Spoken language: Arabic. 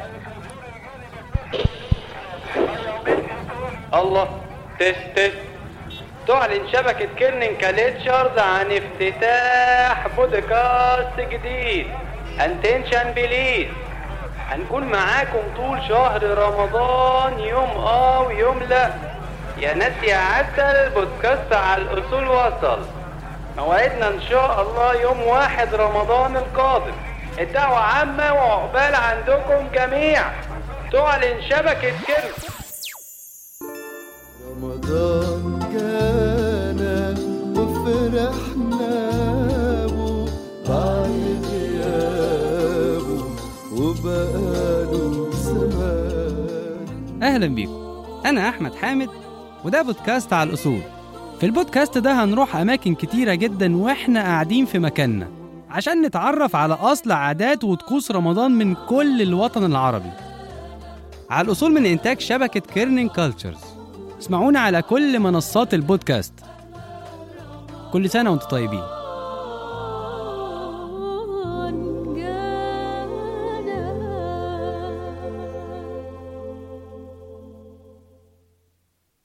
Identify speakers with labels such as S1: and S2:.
S1: الله. تست. تعلن شبكة كيرنين كاليتشرز عن افتتاح بودكاست جديد انتنشن بليز. هنكون معاكم طول شهر رمضان، يوم ويوم لا. يا ناس يا عسل، البودكاست على الأصول وصل. موعدنا ان شاء الله يوم 1 رمضان القادم. الدعوة عامة وعقبال عندكم جميع. تعلن شبكة كيرنين.
S2: رمضان جانا وفرحنا بو بعد غيابه وبقاله زمان.
S3: أهلا بيكم، أنا أحمد حامد وده بودكاست على الأصول. في البودكاست ده هنروح أماكن كتيرة جدا وإحنا قاعدين في مكاننا عشان نتعرف على أصل عادات وطقوس رمضان من كل الوطن العربي. على الأصول من إنتاج شبكة كيرنين كالتشرز. اسمعونا على كل منصات البودكاست. كل سنة وانتم طيبين.